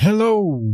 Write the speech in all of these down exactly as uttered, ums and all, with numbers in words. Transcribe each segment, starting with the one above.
Hello.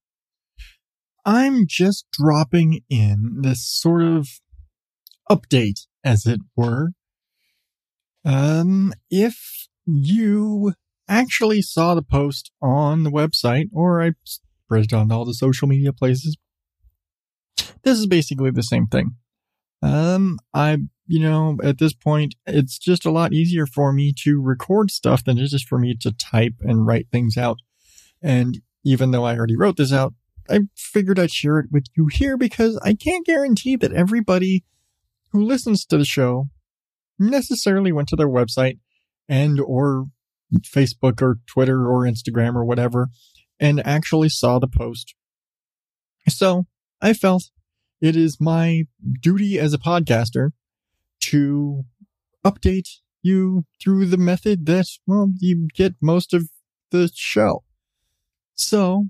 I'm just dropping in this sort of update, as it were. Um, if you actually saw the post on the website, or I spread it on all the social media places, this is basically the same thing. Um, I, you know, at this point, it's just a lot easier for me to record stuff than it is for me to type and write things out. And even though I already wrote this out, I figured I'd share it with you here because I can't guarantee that everybody who listens to the show necessarily went to their website and or Facebook or Twitter or Instagram or whatever and actually saw the post. So I felt it is my duty as a podcaster to update you through the method that, well, you get most of the show. So,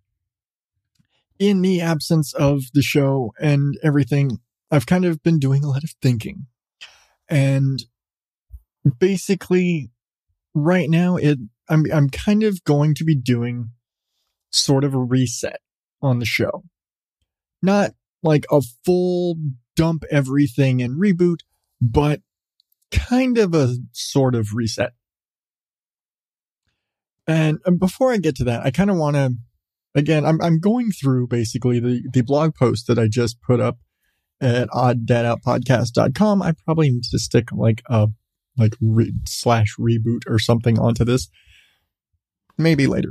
in the absence of the show and everything, I've kind of been doing a lot of thinking. And basically, right now, it I'm I'm kind of going to be doing sort of a reset on the show. Not like a full dump everything and reboot, but kind of a sort of reset. And before I get to that, I kind of want to, again, I'm I'm going through basically the, the blog post that I just put up at odd dad out podcast dot com. I probably need to stick like a like re, slash reboot or something onto this. Maybe later.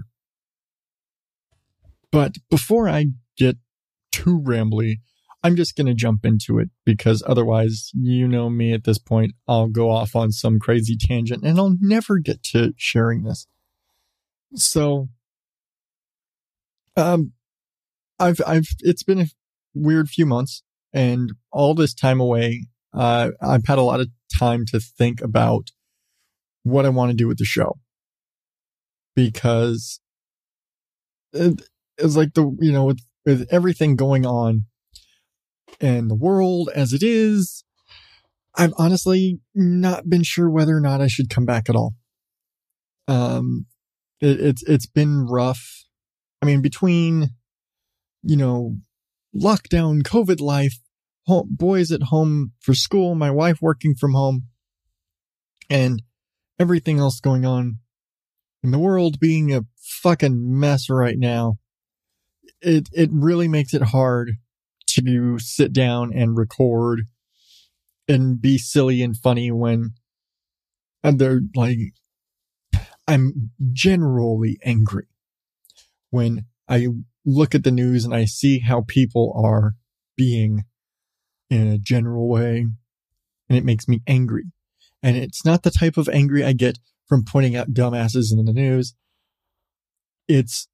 But before I get too rambly, I'm just going to jump into it because otherwise, you know me at this point, I'll go off on some crazy tangent and I'll never get to sharing this. So, um, I've, I've, it's been a weird few months and all this time away, uh, I've had a lot of time to think about what I want to do with the show because it, it's like the, you know, with, with everything going on and the world as it is, I've honestly not been sure whether or not I should come back at all. Um, It, it's it's been rough. I mean, between, you know, lockdown, COVID life, home, boys at home for school, my wife working from home, and everything else going on in the world being a fucking mess right now, it it really makes it hard to sit down and record and be silly and funny when and they're like. I'm generally angry when I look at the news and I see how people are being in a general way, and it makes me angry. And it's not the type of angry I get from pointing out dumbasses in the news. It's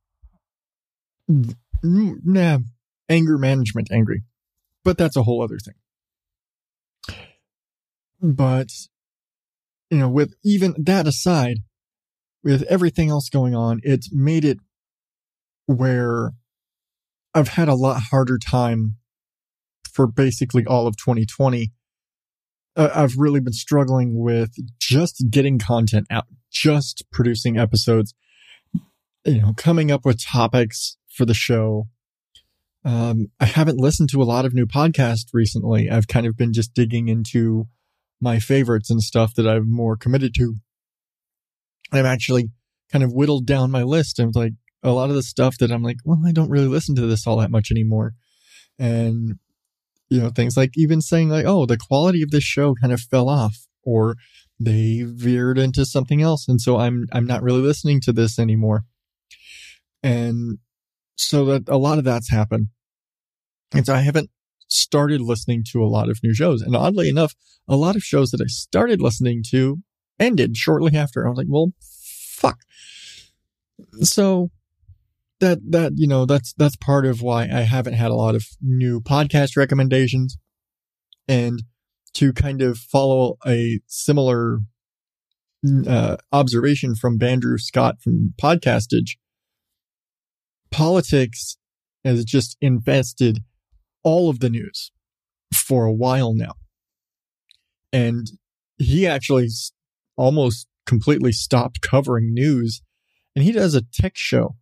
nah, anger management angry. But that's a whole other thing. But, you know, with even that aside, with everything else going on, it's made it where I've had a lot harder time for basically all of twenty twenty. Uh, I've really been struggling with just getting content out, just producing episodes, you know, coming up with topics for the show. Um, I haven't listened to a lot of new podcasts recently. I've kind of been just digging into my favorites and stuff that I'm more committed to. I've actually kind of whittled down my list and like a lot of the stuff that I'm like, well, I don't really listen to this all that much anymore. And, you know, things like even saying like, oh, the quality of this show kind of fell off or they veered into something else. And so I'm, I'm not really listening to this anymore. And so that a lot of that's happened. And so I haven't started listening to a lot of new shows. And oddly enough, a lot of shows that I started listening to ended shortly after. I was like, well, fuck. So that, that, you know, that's, that's part of why I haven't had a lot of new podcast recommendations. And to kind of follow a similar, uh, observation from Bandrew Scott from Podcastage, politics has just infested all of the news for a while now. And he actually almost completely stopped covering news. And he does a tech show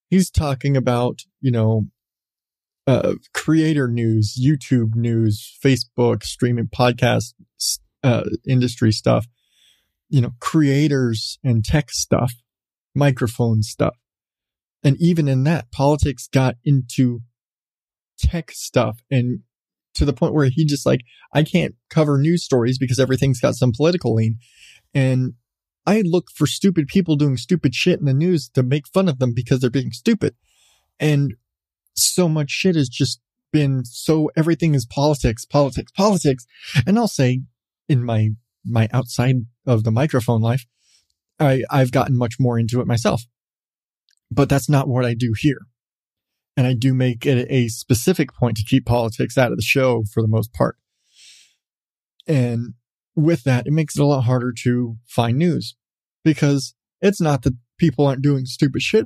He's talking about, you know, uh, creator news, YouTube news, Facebook, streaming podcast, uh, industry stuff, you know, creators and tech stuff, microphone stuff. And even in that, politics got into tech stuff, and to the point where he just like, I can't cover news stories because everything's got some political lean. And I look for stupid people doing stupid shit in the news to make fun of them because they're being stupid. And so much shit has just been so everything is politics, politics, politics. And I'll say in my, my outside of the microphone life, I, I've gotten much more into it myself, but that's not what I do here. And I do make it a specific point to keep politics out of the show for the most part. And with that, it makes it a lot harder to find news because it's not that people aren't doing stupid shit.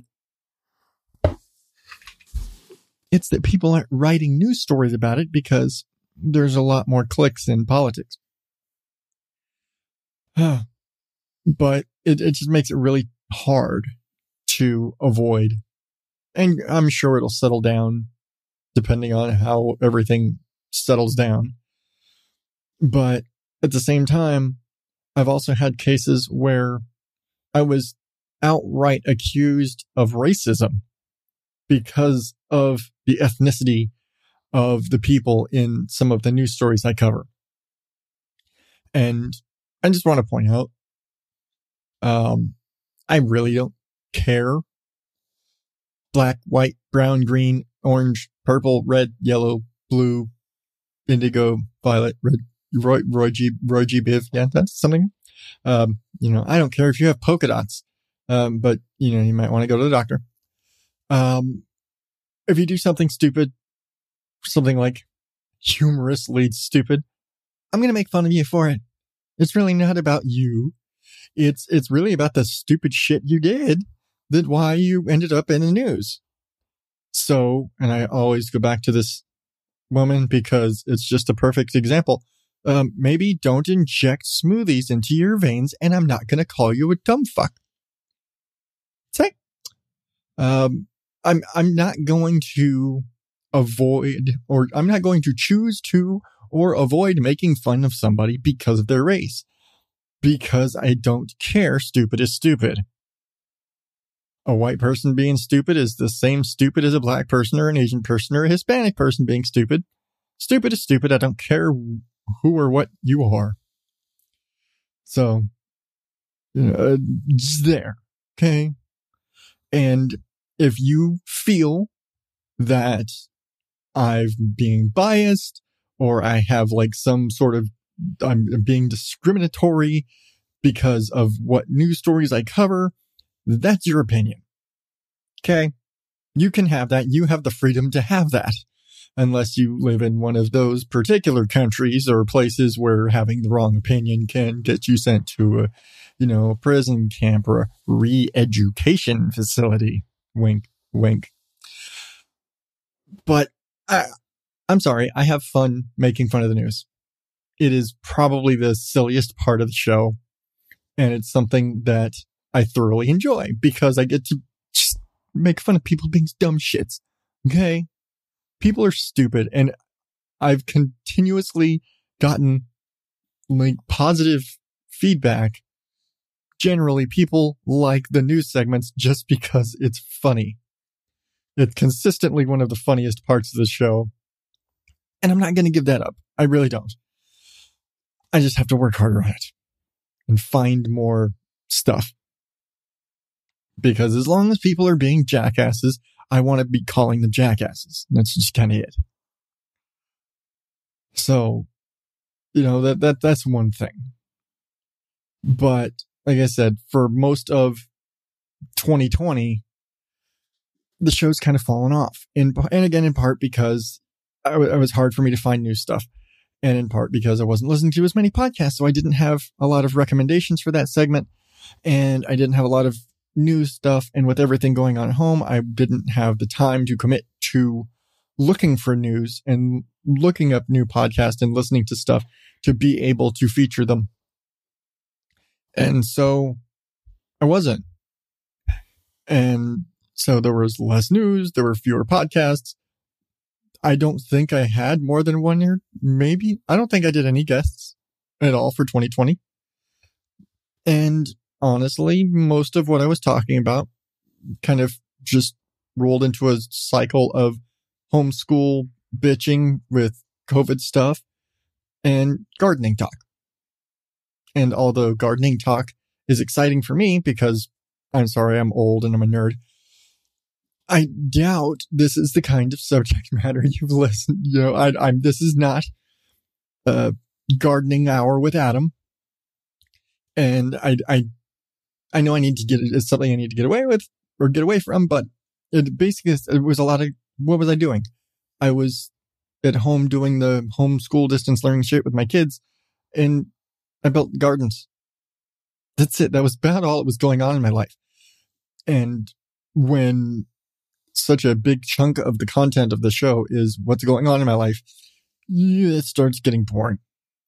It's that people aren't writing news stories about it because there's a lot more clicks in politics. But it, it just makes it really hard to avoid. And I'm sure it'll settle down depending on how everything settles down. But at the same time, I've also had cases where I was outright accused of racism because of the ethnicity of the people in some of the news stories I cover. And I just want to point out, um, I really don't care. Black, white, brown, green, orange, purple, red, yellow, blue, indigo, violet, red, Roy, Roy G, Roy G. Biv. Yeah, that's something. Um, you know, I don't care if you have polka dots. Um, but you know, you might want to go to the doctor. Um, if you do something stupid, something like humorously stupid, I'm going to make fun of you for it. It's really not about you. It's, it's really about the stupid shit you did. That why you ended up in the news. So, and I always go back to this woman because it's just a perfect example. Um, maybe don't inject smoothies into your veins, and I'm not going to call you a dumb fuck. Say, um, I'm I'm not going to avoid, or I'm not going to choose to or avoid making fun of somebody because of their race, because I don't care. Stupid is stupid. A white person being stupid is the same stupid as a black person or an Asian person or a Hispanic person being stupid. Stupid is stupid. I don't care who or what you are. So, uh, just there. Okay. And if you feel that I'm being biased or I have like some sort of, I'm being discriminatory because of what news stories I cover, that's your opinion. Okay. You can have that. You have the freedom to have that. Unless you live in one of those particular countries or places where having the wrong opinion can get you sent to a, you know, a prison camp or a re-education facility. Wink, wink. But I, I'm sorry. I have fun making fun of the news. It is probably the silliest part of the show. And it's something that I thoroughly enjoy because I get to just make fun of people being dumb shits. Okay. People are stupid, and I've continuously gotten like positive feedback. Generally, people like the news segments just because it's funny. It's consistently one of the funniest parts of the show. And I'm not going to give that up. I really don't. I just have to work harder on it and find more stuff. Because as long as people are being jackasses, I want to be calling them jackasses. That's just kind of it. So, you know, that, that, that's one thing. But like I said, for most of twenty twenty, the show's kind of fallen off. And, and again, in part because I w- it was hard for me to find new stuff. And in part because I wasn't listening to as many podcasts. So I didn't have a lot of recommendations for that segment. And I didn't have a lot of news stuff, and with everything going on at home, I didn't have the time to commit to looking for news and looking up new podcasts and listening to stuff to be able to feature them. And so I wasn't. And so there was less news. There were fewer podcasts. I don't think I had more than one year. Maybe. I don't think I did any guests at all for twenty twenty. And honestly, most of what I was talking about kind of just rolled into a cycle of homeschool bitching with COVID stuff and gardening talk. And although gardening talk is exciting for me because I'm sorry, I'm old and I'm a nerd, I doubt this is the kind of subject matter you've listened. You know, I, I'm. This is not a gardening hour with Adam, and I, I, I know I need to get it. It's something I need to get away with or get away from. But it basically it was a lot of what was I doing? I was at home doing the homeschool distance learning shit with my kids, and I built gardens. That's it. That was about all that was going on in my life. And when such a big chunk of the content of the show is what's going on in my life, it starts getting boring.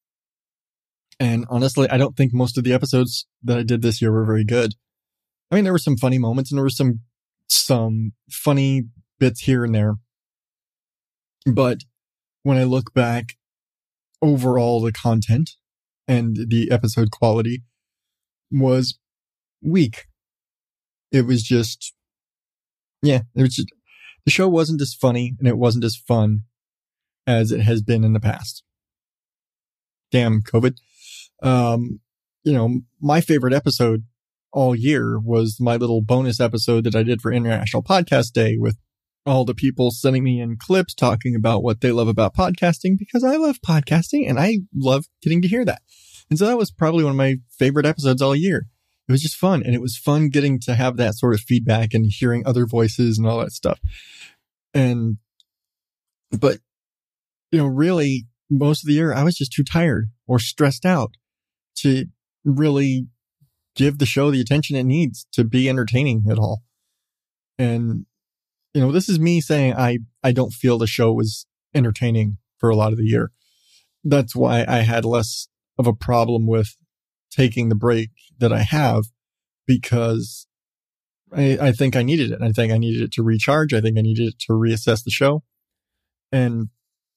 And honestly, I don't think most of the episodes that I did this year were very good. I mean, there were some funny moments and there were some, some funny bits here and there. But when I look back, overall, the content and the episode quality was weak. It was just, yeah, it was just, the show wasn't as funny and it wasn't as fun as it has been in the past. Damn COVID. Um, you know, my favorite episode all year was my little bonus episode that I did for International Podcast Day with all the people sending me in clips talking about what they love about podcasting, because I love podcasting and I love getting to hear that. And so that was probably one of my favorite episodes all year. It was just fun. And it was fun getting to have that sort of feedback and hearing other voices and all that stuff. And, but, you know, really most of the year I was just too tired or stressed out to really give the show the attention it needs to be entertaining at all. And, you know, this is me saying I, I don't feel the show was entertaining for a lot of the year. That's why I had less of a problem with taking the break that I have, because I, I think I needed it. I think I needed it to recharge. I think I needed it to reassess the show. And,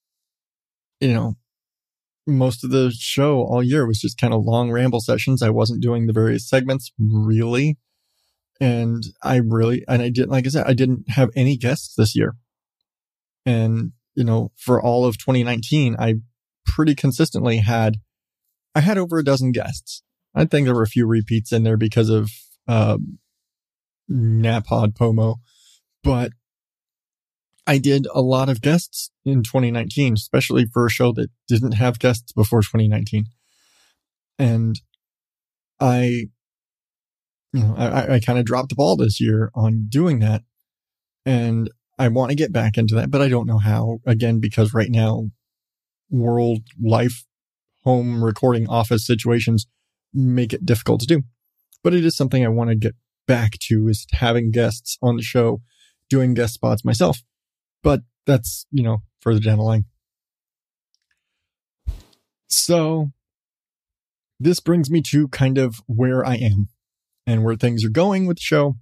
you know, most of the show all year was just kind of long ramble sessions. I wasn't doing the various segments really. And I really, and I didn't, like I said, I didn't have any guests this year. And, you know, for all of twenty nineteen, I pretty consistently had, I had over a dozen guests. I think there were a few repeats in there because of, um, Napod Pomo, but I did a lot of guests in twenty nineteen, especially for a show that didn't have guests before twenty nineteen. And I, you know, I, I kind of dropped the ball this year on doing that. And I want to get back into that, but I don't know how, again, because right now, world life, home recording office situations make it difficult to do. But it is something I want to get back to, is having guests on the show, doing guest spots myself. But that's, you know, further down the line. So this brings me to kind of where I am and where things are going with the show.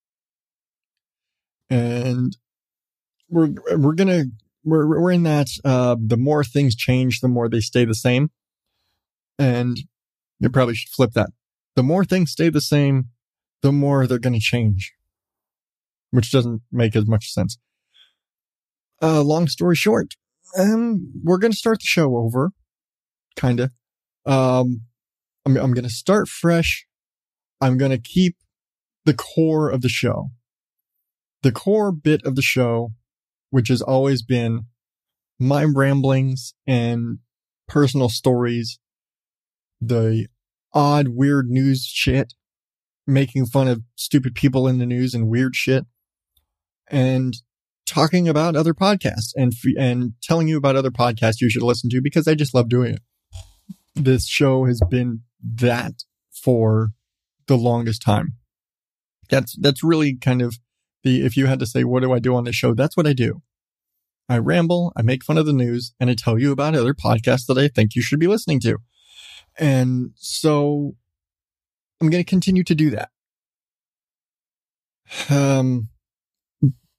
And we're, we're going to, we're, we're in that, uh, the more things change, the more they stay the same. And you probably should flip that. The more things stay the same, the more they're going to change, which doesn't make as much sense. Uh, long story short, um, we're going to start the show over, kind of. Um, I'm, I'm going to start fresh. I'm going to keep the core of the show. The core bit of the show, which has always been my ramblings and personal stories, the odd, weird news shit, making fun of stupid people in the news and weird shit, and talking about other podcasts and and telling you about other podcasts you should listen to, because I just love doing it. This show has been that for the longest time. That's that's really kind of the, if you had to say, what do I do on this show? That's what I do. I ramble, I make fun of the news, and I tell you about other podcasts that I think you should be listening to. And so I'm going to continue to do that. Um,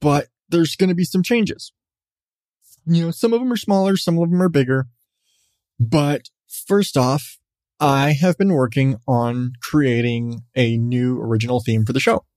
but there's going to be some changes. You know, some of them are smaller, some of them are bigger. But first off, I have been working on creating a new original theme for the show.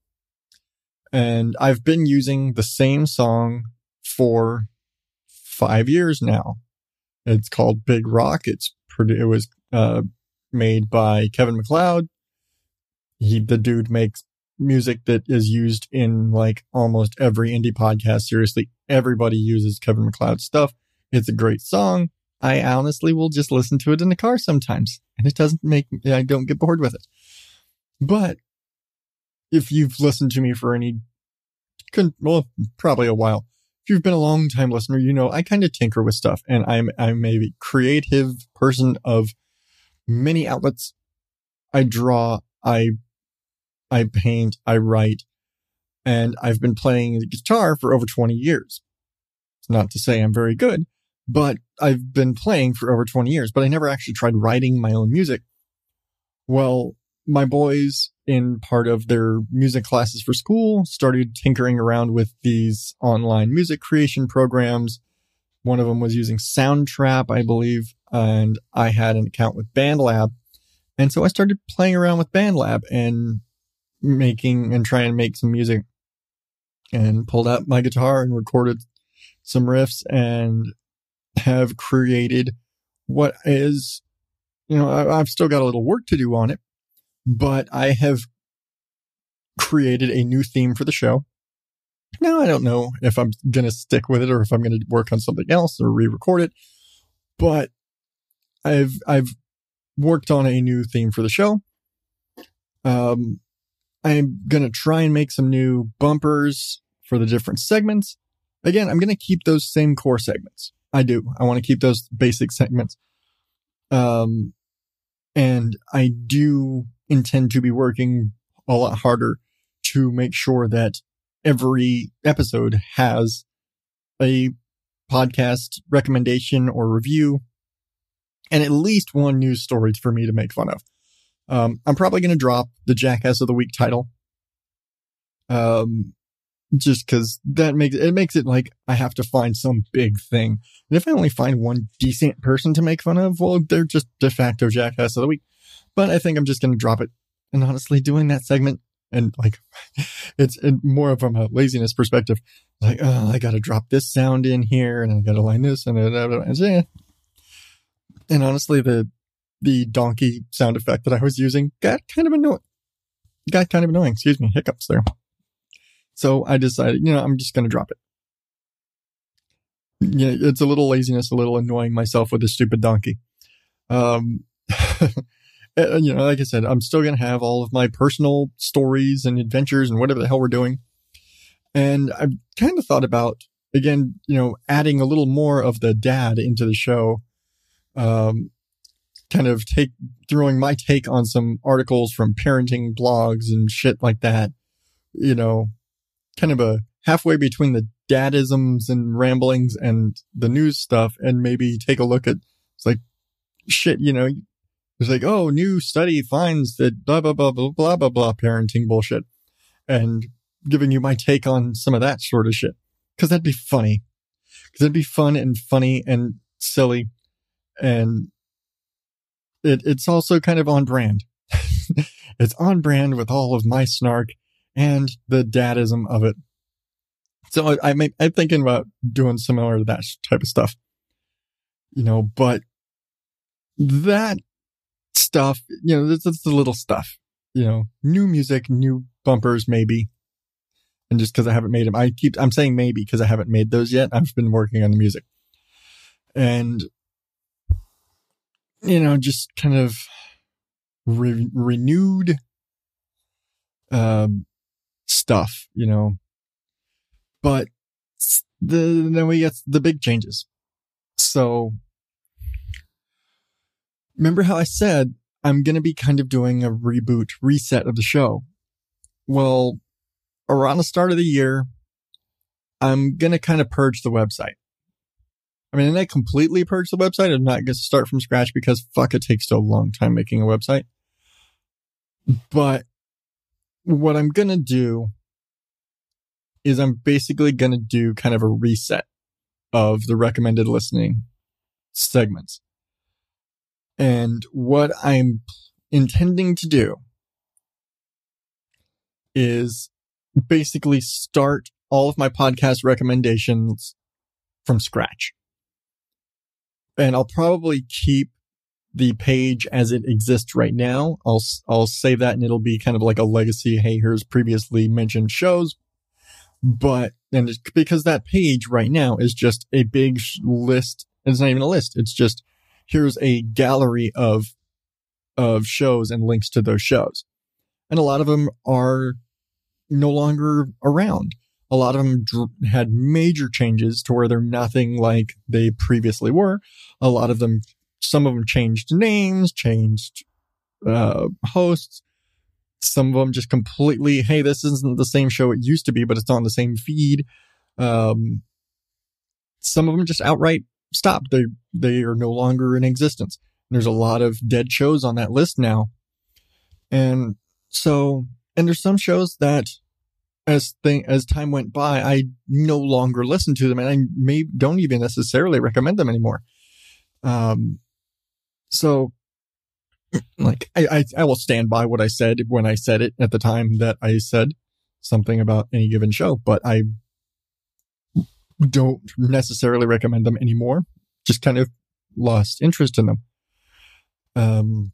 And I've been using the same song for five years now. It's called Big Rock. It's pretty, it was uh, made by Kevin MacLeod. He, the dude makes music that is used in like almost every indie podcast. Seriously, everybody uses Kevin MacLeod stuff. It's a great song. I honestly will just listen to it in the car sometimes, and it doesn't make me, I don't get bored with it. But if you've listened to me for any, well, probably a while, if you've been a long time listener, you know, I kind of tinker with stuff, and I'm, I'm a creative person of many outlets. I draw, I, I paint, I write, and I've been playing the guitar for over twenty years. It's not to say I'm very good, but I've been playing for over twenty years, but I never actually tried writing my own music. Well, my boys, in part of their music classes for school, started tinkering around with these online music creation programs. One of them was using Soundtrap, I believe, and I had an account with BandLab. And so I started playing around with BandLab and making and trying to make some music, and pulled out my guitar and recorded some riffs and have created what is, you know, I, I've still got a little work to do on it, but I have created a new theme for the show. Now, I don't know if I'm going to stick with it or if I'm going to work on something else or re-record it, but I've, I've worked on a new theme for the show. Um, I'm going to try and make some new bumpers for the different segments. Again, I'm going to keep those same core segments. I do. I want to keep those basic segments. Um, and I do intend to be working a lot harder to make sure that every episode has a podcast recommendation or review and at least one news story for me to make fun of. Um, I'm probably going to drop the Jackass of the Week title. Um, just cause that makes it makes it like I have to find some big thing. And if I only find one decent person to make fun of, well, they're just de facto Jackass of the Week. But I think I'm just going to drop it. And honestly, doing that segment and like, it's more from a laziness perspective. Like, oh, I got to drop this sound in here and I got to line this and, and, and, and honestly, the, the donkey sound effect that I was using got kind of annoying. Got kind of annoying. Excuse me. Hiccups there. So I decided, you know, I'm just going to drop it. Yeah, it's a little laziness, a little annoying myself with this stupid donkey. Um, and, you know, like I said, I'm still going to have all of my personal stories and adventures and whatever the hell we're doing. And I've kind of thought about, again, you know, adding a little more of the dad into the show. Um, kind of take, throwing my take on some articles from parenting blogs and shit like that. You know, kind of a halfway between the dadisms and ramblings and the news stuff, and maybe take a look at, it's like, shit, you know, it's like, oh, new study finds that blah, blah, blah, blah, blah, blah, blah, parenting bullshit, and giving you my take on some of that sort of shit. Cause that'd be funny. Cause it'd be fun and funny and silly. And it, it's also kind of on brand. It's on brand with all of my snark and the dadism of it. So I, I may, I'm thinking about doing similar to that type of stuff, you know, but that stuff, you know, that's, that's the little stuff, you know, new music, new bumpers, maybe. And just cause I haven't made them, I keep, I'm saying maybe because I haven't made those yet. I've been working on the music and, you know, just kind of re- renewed, um, stuff, you know, but the, then we get the big changes. So remember how I said I'm going to be kind of doing a reboot, reset of the show. Well, around the start of the year, I'm going to kind of purge the website. I mean, and I completely purge the website. I'm not going to start from scratch because fuck, it takes so long time making a website. But what I'm going to do is I'm basically going to do kind of a reset of the recommended listening segments. And what I'm intending to do is basically start all of my podcast recommendations from scratch. And I'll probably keep the page as it exists right now. I'll, I'll save that and it'll be kind of like a legacy. Hey, here's previously mentioned shows. But, and it's because that page right now is just a big list. It's not even a list. It's just, here's a gallery of, of shows and links to those shows. And a lot of them are no longer around. A lot of them dr- had major changes to where they're nothing like they previously were. A lot of them, some of them changed names, changed, uh, hosts. Some of them just completely, hey, this isn't the same show it used to be, but it's on the same feed. Um, some of them just outright stopped. They, they are no longer in existence. There's a lot of dead shows on that list now. And so, and there's some shows that as thing, as time went by, I no longer listen to them and I may don't even necessarily recommend them anymore. Um, so like I, I, I will stand by what I said when I said it at the time that I said something about any given show, but I don't necessarily recommend them anymore. Just kind of lost interest in them. Um,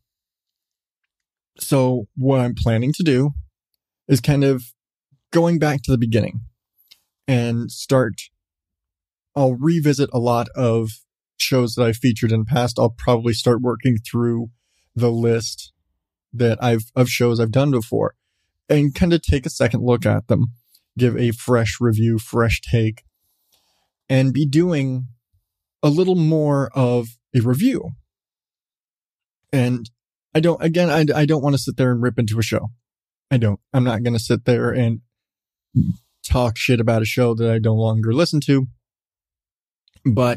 so what I'm planning to do is kind of going back to the beginning and start, I'll revisit a lot of shows that I've featured in the past. I'll probably start working through the list that I've, of shows I've done before and kind of take a second look at them, give a fresh review, fresh take, and be doing a little more of a review. And I don't, again, I, I don't want to sit there and rip into a show. I don't, I'm not going to sit there and talk shit about a show that I no longer listen to, but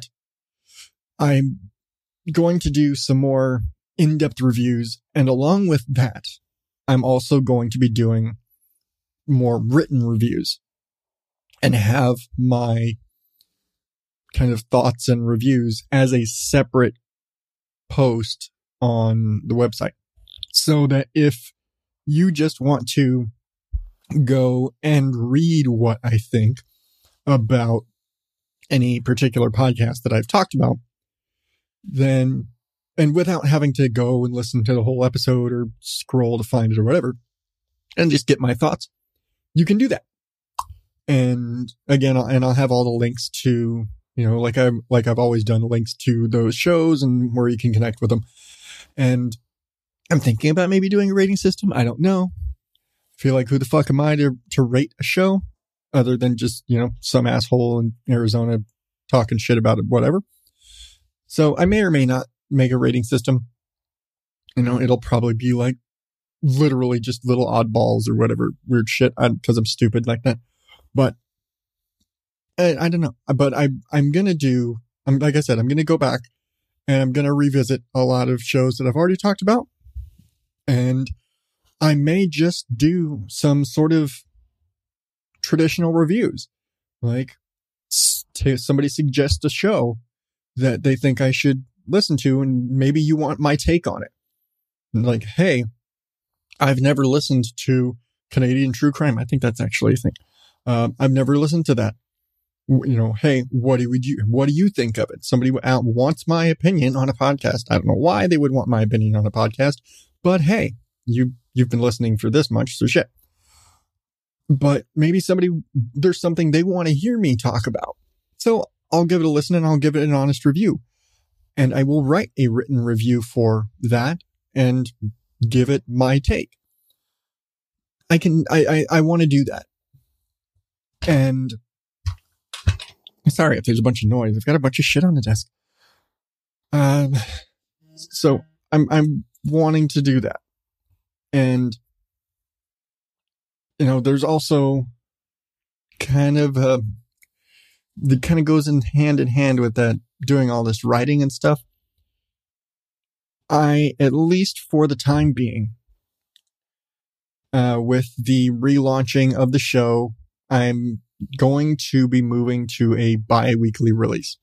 I'm going to do some more in-depth reviews. And along with that, I'm also going to be doing more written reviews and have my kind of thoughts and reviews as a separate post on the website, so that if you just want to go and read what I think about any particular podcast that I've talked about, then, and without having to go and listen to the whole episode or scroll to find it or whatever, and just get my thoughts, you can do that. And again, I'll, and I'll have all the links to, you know, like I'm, like I've always done, links to those shows and where you can connect with them. And I'm thinking about maybe doing a rating system. I don't know. I feel like who the fuck am I to, to rate a show other than just, you know, some asshole in Arizona talking shit about it, whatever. So I may or may not make a rating system. You know, it'll probably be like literally just little oddballs or whatever weird shit because I'm stupid like that. But I, I don't know. But I, I'm going to do, I'm, like I said, I'm going to go back and I'm going to revisit a lot of shows that I've already talked about. And I may just do some sort of traditional reviews. Like t- somebody suggests a show that they think I should listen to, and maybe you want my take on it. Like, hey, I've never listened to Canadian True Crime. I think that's actually a thing. Um, I've never listened to that. You know, hey, what do you, what do you think of it? Somebody wants my opinion on a podcast. I don't know why they would want my opinion on a podcast, but hey, you, you've been listening for this much, so shit. But maybe somebody, there's something they want to hear me talk about. So I'll give it a listen and I'll give it an honest review. And I will write a written review for that and give it my take. I can, I, I, I want to do that. And sorry if there's a bunch of noise. I've got a bunch of shit on the desk. Um, so I'm, I'm wanting to do that. And, you know, there's also kind of, uh, that kind of goes in hand in hand with that, doing all this writing and stuff. I, at least for the time being, uh, with the relaunching of the show, I'm going to be moving to a bi-weekly release.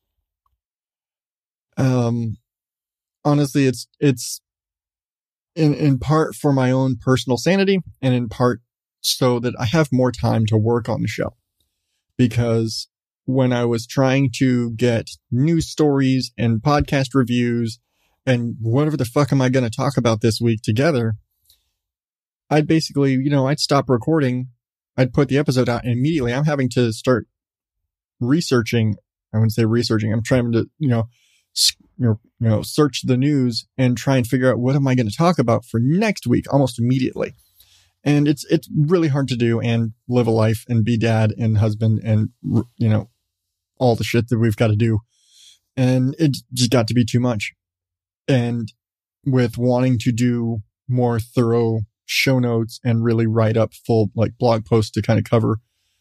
Um, honestly, it's, it's in, in part for my own personal sanity and in part so that I have more time to work on the show. Because when I was trying to get news stories and podcast reviews and whatever the fuck am I going to talk about this week together, I'd basically, you know, I'd stop recording. I'd put the episode out and immediately I'm having to start researching. I wouldn't say researching. I'm trying to, you know, you know, search the news and try and figure out what am I going to talk about for next week almost immediately. And it's, it's really hard to do and live a life and be dad and husband and, you know, all the shit that we've got to do. And it just got to be too much. And with wanting to do more thorough show notes and really write up full like blog posts to kind of cover,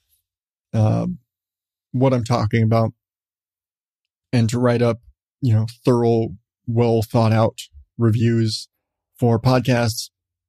um, what I'm talking about and to write up, you know, thorough, well thought out reviews for podcasts.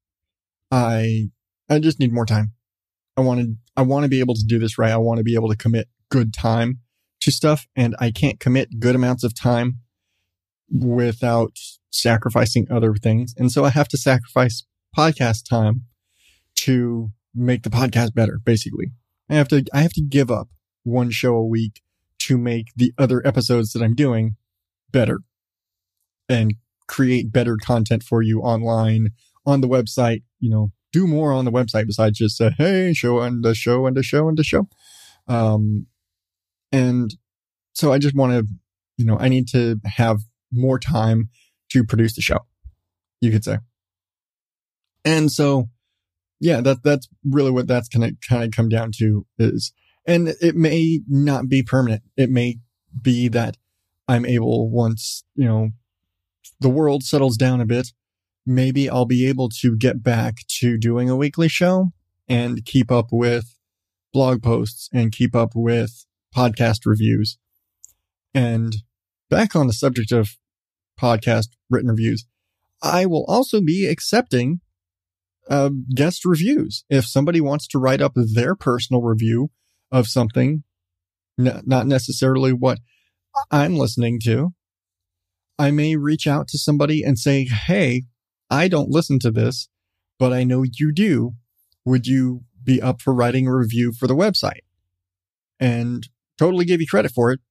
I, I just need more time. I wanted, I want to be able to do this right. I want to be able to commit good time to stuff, and I can't commit good amounts of time without sacrificing other things. And so I have to sacrifice podcast time to make the podcast better. Basically, I have to, I have to give up one show a week to make the other episodes that I'm doing better and create better content for you online on the website, you know, do more on the website besides just say, hey, show and the show and the show and the show. Um, and so I just want to, you know, I need to have more time to produce the show, you could say. And so, yeah, that, that's really what that's going to kind of come down to is, and it may not be permanent. It may be that I'm able once, you know, the world settles down a bit, maybe I'll be able to get back to doing a weekly show and keep up with blog posts and keep up with podcast reviews. And back on the subject of podcast written reviews, I will also be accepting uh, guest reviews. If somebody wants to write up their personal review of something, n- not necessarily what I'm listening to, I may reach out to somebody and say, hey, I don't listen to this, but I know you do. Would you be up for writing a review for the website? And totally give you credit for it.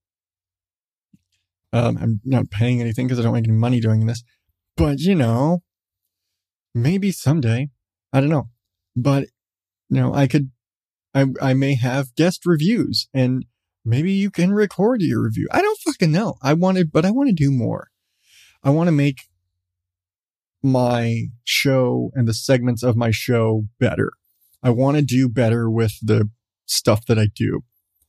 Um, I'm not paying anything because I don't make any money doing this, but you know, maybe someday, I don't know, but you know, I could, I, I may have guest reviews and maybe you can record your review. I don't fucking know. I wanted, but I want to do more. I want to make my show and the segments of my show better. I want to do better with the stuff that I do.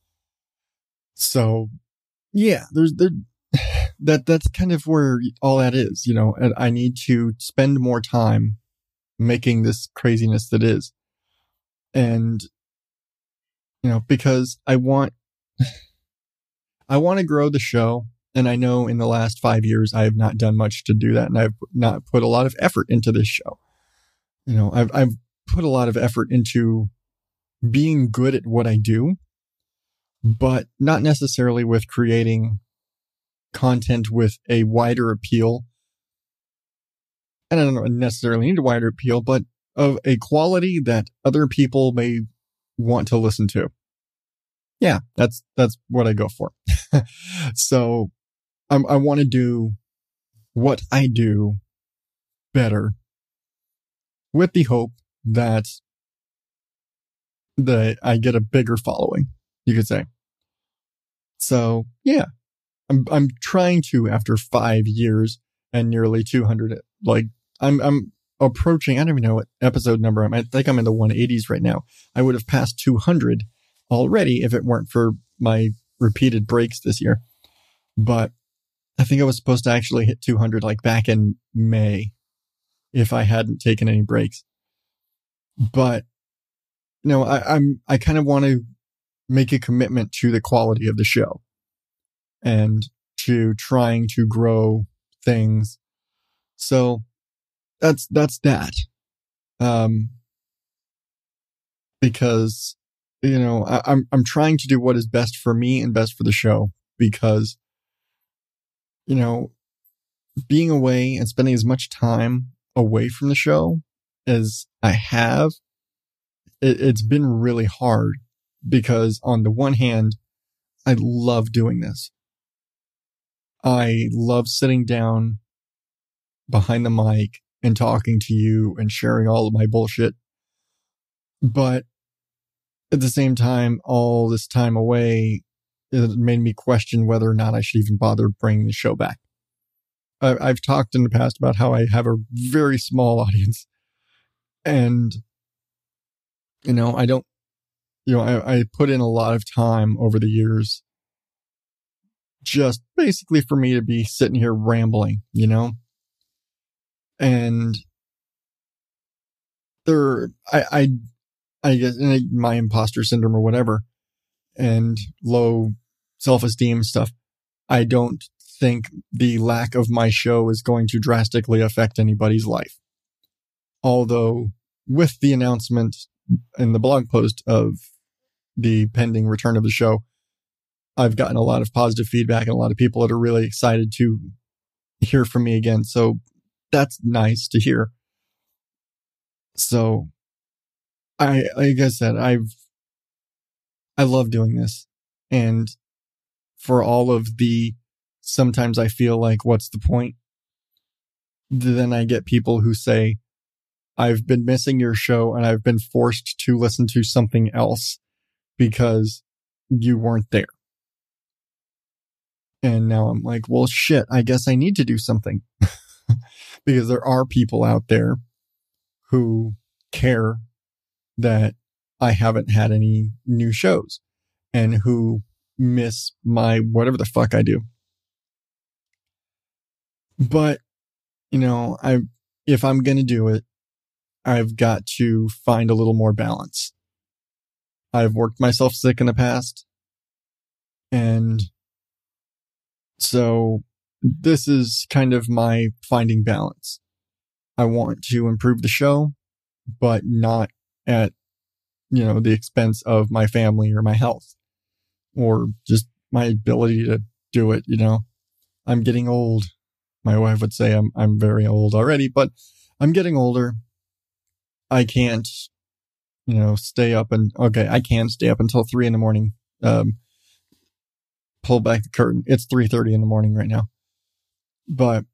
So yeah, there's there that that's kind of where all that is, you know, and I need to spend more time making this craziness that is. And you know, because I want I want to grow the show. And I know in the last five years, I have not done much to do that. And I've not put a lot of effort into this show. You know, I've, I've put a lot of effort into being good at what I do, but not necessarily with creating content with a wider appeal. And I don't necessarily need a wider appeal, but of a quality that other people may want to listen to. Yeah, that's, that's what I go for. So, I'm, I want to do what I do better with the hope that that I get a bigger following, you could say. So yeah, I'm, I'm trying to, after five years and nearly two hundred, like I'm, I'm approaching, I don't even know what episode number I'm, I think I'm in the one eighties right now. I would have passed two hundred already if it weren't for my repeated breaks this year. But I think I was supposed to actually hit two hundred like back in May if I hadn't taken any breaks. But you know, I, I'm, I kind of want to make a commitment to the quality of the show and to trying to grow things. So that's, that's that. Um, because you know, I, I'm, I'm trying to do what is best for me and best for the show because, you know, being away and spending as much time away from the show as I have, it, it's been really hard because on the one hand, I love doing this. I love sitting down behind the mic and talking to you and sharing all of my bullshit. But at the same time, all this time away, it made me question whether or not I should even bother bringing the show back. I, I've talked in the past about how I have a very small audience and, you know, I don't, you know, I, I put in a lot of time over the years just basically for me to be sitting here rambling, you know? And there, I, I, I guess my imposter syndrome or whatever and low self-esteem stuff. I don't think the lack of my show is going to drastically affect anybody's life. Although with the announcement in the blog post of the pending return of the show, I've gotten a lot of positive feedback and a lot of people that are really excited to hear from me again. So that's nice to hear. So I, like I said, I've, I love doing this. And for all of the, sometimes I feel like, what's the point? Then I get people who say, I've been missing your show and I've been forced to listen to something else because you weren't there. And now I'm like, well, shit, I guess I need to do something because there are people out there who care that I haven't had any new shows and who miss my whatever the fuck I do. But, you know, I, if I'm going to do it, I've got to find a little more balance. I've worked myself sick in the past. And so this is kind of my finding balance. I want to improve the show, but not at, you know, the expense of my family or my health or just my ability to do it. You know, I'm getting old. My wife would say I'm, I'm very old already, but I'm getting older. I can't, you know, stay up and okay, I can stay up until three in the morning. Um, pull back the curtain. It's three thirty in the morning right now, but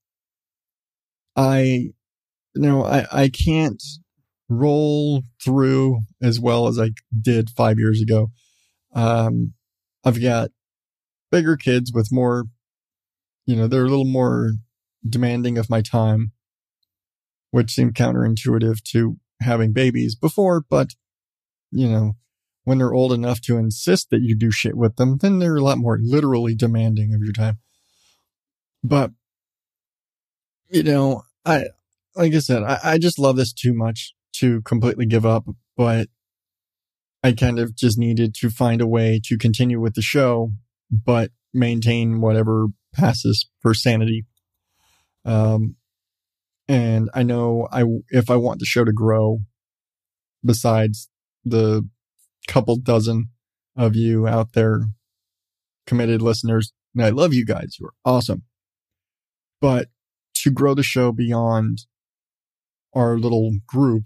I, you know, I, I can't roll through as well as I did five years ago. Um, I've got bigger kids with more, you know, they're a little more demanding of my time, which seemed counterintuitive to having babies before. But, you know, when they're old enough to insist that you do shit with them, then they're a lot more literally demanding of your time. But, you know, I, like I said, I, I just love this too much to completely give up, but I kind of just needed to find a way to continue with the show, but maintain whatever passes for sanity. Um, and I know I, if I want the show to grow, besides the couple dozen of you out there, committed listeners, and I love you guys, you are awesome. But to grow the show beyond our little group,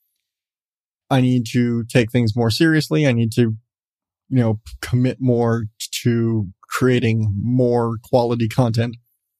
I need to take things more seriously. I need to, you know, commit more to creating more quality content.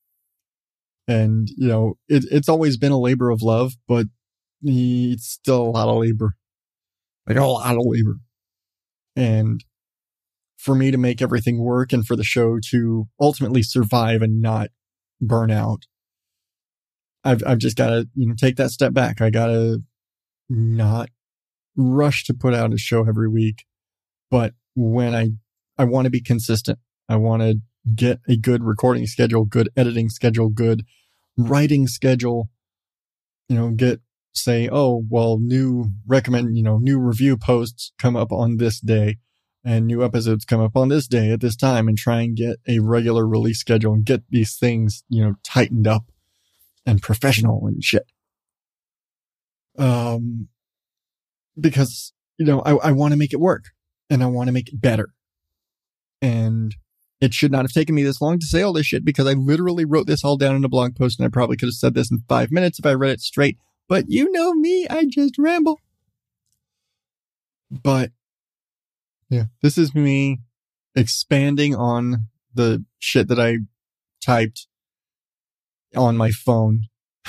And, you know, it, it's always been a labor of love, but it's still a lot of labor. Like a lot of labor. And for me to make everything work and for the show to ultimately survive and not burn out, I've, I've just got to, you know, take that step back. I got to not rush to put out a show every week. But when I, I want to be consistent, I want to get a good recording schedule, good editing schedule, good writing schedule, you know, get, say, oh, well, new recommend, you know, new review posts come up on this day and new episodes come up on this day at this time, and try and get a regular release schedule and get these things, you know, tightened up and professional and shit. Um, because, you know, I, I want to make it work. and I want to make it better. And it should not have taken me this long to say all this shit because I literally wrote this all down in a blog post and I probably could have said this in five minutes if I read it straight. But you know me, I just ramble. But yeah, this is me expanding on the shit that I typed on my phone.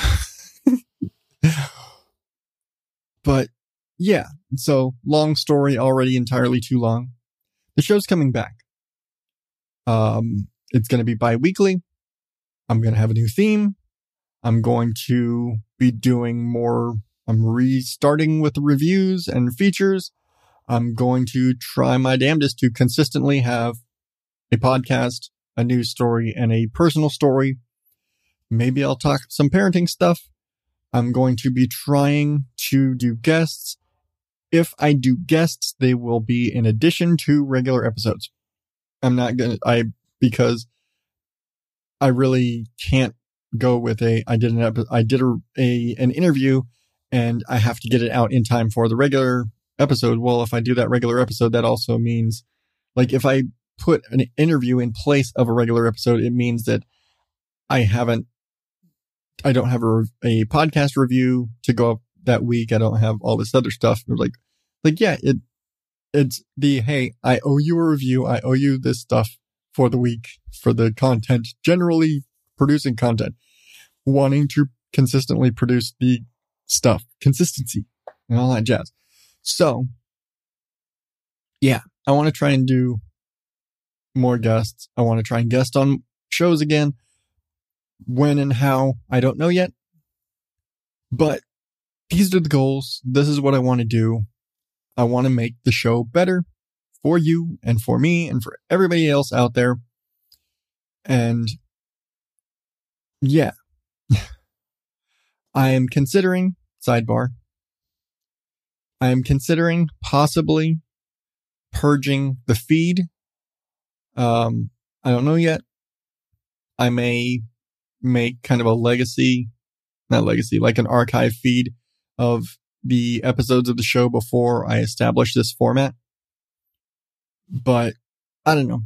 But yeah, so long story, already entirely too long. The show's coming back. Um, it's going to be bi-weekly. I'm going to have a new theme. I'm going to be doing more. I'm restarting with the reviews and features. I'm going to try my damnedest to consistently have a podcast, a news story, and a personal story. Maybe I'll talk some parenting stuff. I'm going to be trying to do guests. If I do guests, they will be in addition to regular episodes. I'm not going to, I, because I really can't go with a, I did an, epi- I did a, a, an interview and I have to get it out in time for the regular episode. Well, if I do that regular episode, that also means, like, if I put an interview in place of a regular episode, it means that I haven't, I don't have a, a podcast review to go up that week. I don't have all this other stuff. Like, like, yeah, it, it's the, hey, I owe you a review. I owe you this stuff for the week, for the content, generally producing content, wanting to consistently produce the stuff, consistency and all that jazz. So yeah, I want to try and do more guests. I want to try and guest on shows again. When and how, I don't know yet. But these are the goals. This is what I want to do. I want to make the show better for you and for me and for everybody else out there. And yeah, I am considering, sidebar, I am considering possibly purging the feed. Um, I don't know yet. I may make kind of a legacy, not legacy, like an archive feed of the episodes of the show before I establish this format. But I don't know,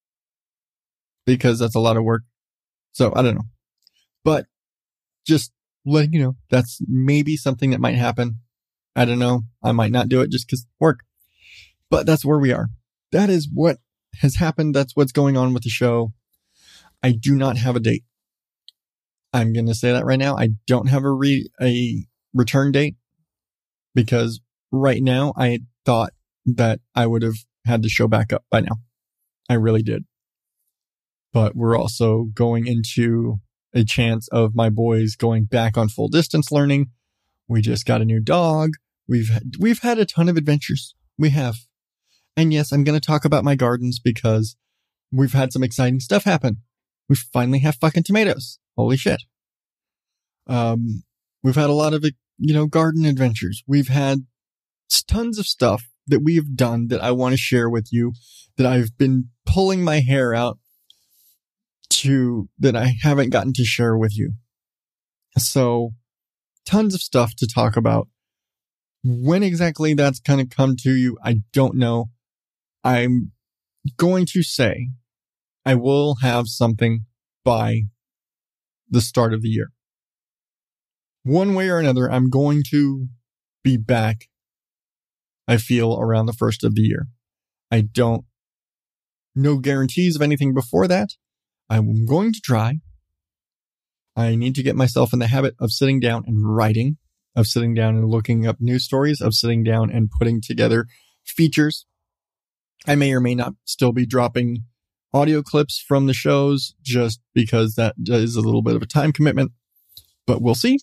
because that's a lot of work. So I don't know, but just letting you know, that's maybe something that might happen. I don't know. I might not do it just because work, but that's where we are. That is what has happened. That's what's going on with the show. I do not have a date. I'm going to say that right now. I don't have a re a return date because right now I thought that I would have had the show back up by now. I really did. But we're also going into a chance of my boys going back on full distance learning. We just got a new dog. We've had, we've had a ton of adventures. We have. And yes, I'm going to talk about my gardens because we've had some exciting stuff happen. We finally have fucking tomatoes. Holy shit. Um, we've had a lot of, you know, garden adventures. We've had tons of stuff that we have done that I want to share with you, that I've been pulling my hair out to, that I haven't gotten to share with you. So tons of stuff to talk about. When exactly that's going to come to you, I don't know. I'm going to say I will have something by the start of the year. One way or another, I'm going to be back, I feel, around the first of the year. I don't, no guarantees of anything before that. I'm going to try. I need to get myself in the habit of sitting down and writing, of sitting down and looking up news stories, of sitting down and putting together features. I may or may not still be dropping audio clips from the shows just because that is a little bit of a time commitment, but we'll see.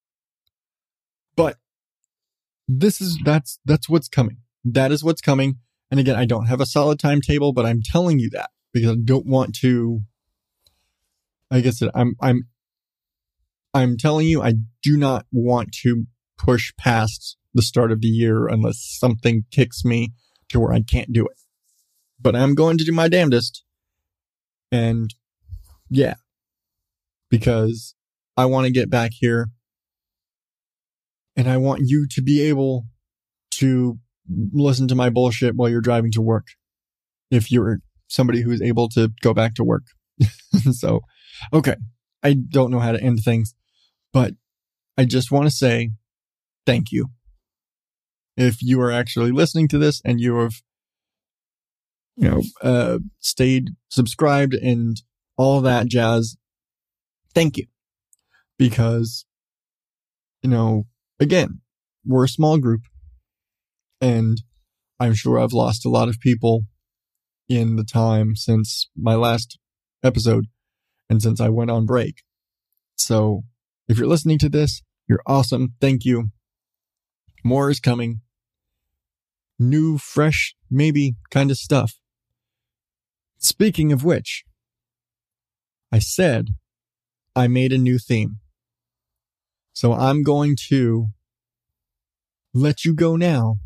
But this is, that's, that's what's coming. That is what's coming. And again, I don't have a solid timetable, but I'm telling you that because I don't want to, like I said, I'm, I'm, I'm telling you, I do not want to push past the start of the year unless something kicks me to where I can't do it. But I'm going to do my damnedest. And yeah, because I want to get back here and I want you to be able to listen to my bullshit while you're driving to work. If you're somebody who is able to go back to work. So, okay. I don't know how to end things, but I just want to say thank you. If you are actually listening to this and you have, you know, uh, stayed subscribed and all that jazz, thank you. Because, you know, again, we're a small group and I'm sure I've lost a lot of people in the time since my last episode and since I went on break. So if you're listening to this, you're awesome. Thank you. More is coming. New, fresh, maybe kind of stuff. Speaking of which, I said I made a new theme. So I'm going to let you go now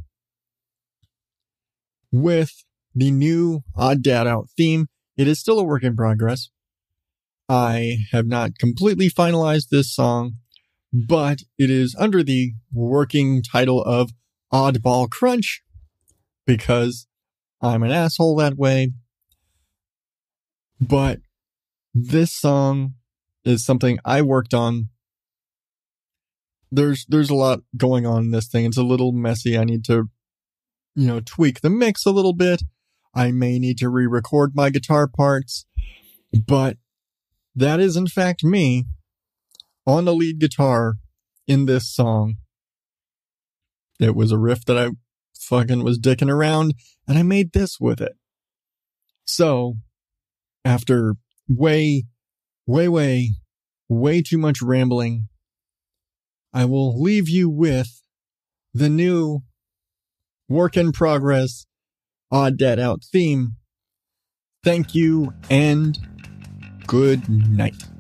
with the new Odd Dad Out theme. It is still a work in progress. I have not completely finalized this song, but it is under the working title of Oddball Crunch because I'm an asshole that way. But this song is something I worked on. There's there's a lot going on in this thing. It's a little messy. I need to, you know, tweak the mix a little bit. I may need to re-record my guitar parts, but that is in fact me on the lead guitar in this song. It was a riff that I fucking was dicking around and I made this with it. So after way, way, way, way too much rambling, I will leave you with the new work in progress Odd Dad Out theme. Thank you and good night.